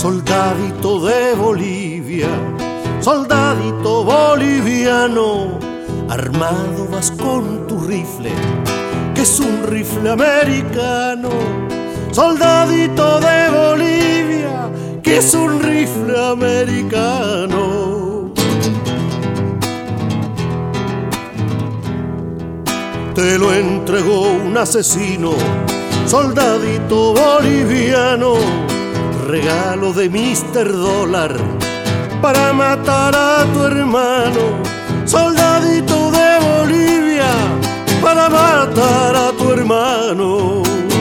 Soldadito de Bolivia, soldadito boliviano, armado vas con tu rifle, que es un rifle americano. Soldadito de Bolivia, que es un rifle americano. Te lo entregó un asesino, soldadito boliviano, regalo de Mr. Dólar para matar a tu hermano. Soldadito de Bolivia, para matar a tu hermano.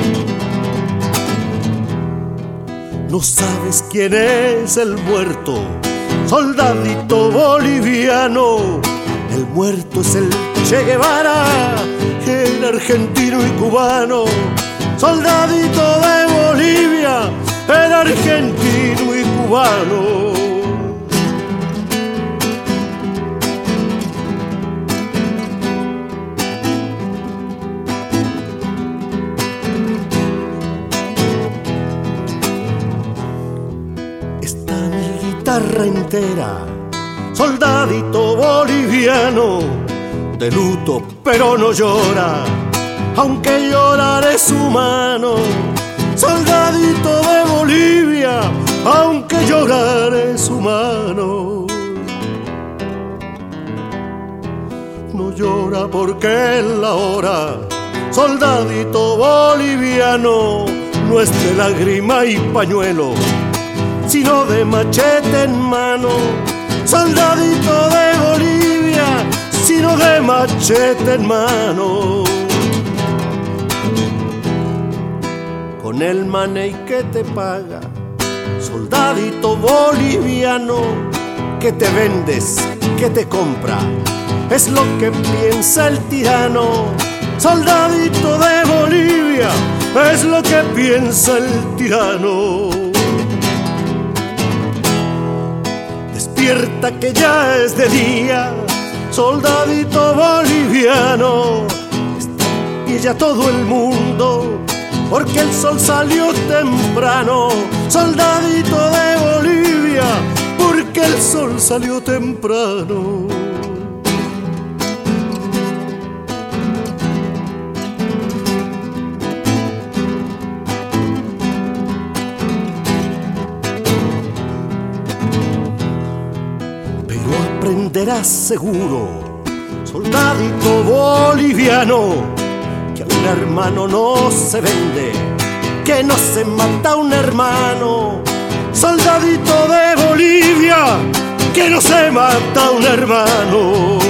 No sabes quién es el muerto, soldadito boliviano. El muerto es el Che Guevara, el argentino y cubano. Soldadito de Bolivia, el argentino y cubano. Está mi guitarra entera, soldadito boliviano, de luto pero no llora, aunque llorar es humano. Soldadito de Bolivia, aunque llorar es humano. No llora porque es la hora, soldadito boliviano, no es de lágrima y pañuelo, sino de machete en mano. Soldadito de Bolivia, sino de machete en mano. Con el maney que te paga, soldadito boliviano, que te vendes, que te compra, es lo que piensa el tirano. Soldadito de Bolivia, es lo que piensa el tirano. Despierta que ya es de día, soldadito boliviano, y ya todo el mundo, porque el sol salió temprano. Soldadito de Bolivia, porque el sol salió temprano. Pero aprenderás seguro, soldadito boliviano, que a un hermano no se vende, que no se mata a un hermano. Soldadito de Bolivia, que no se mata a un hermano.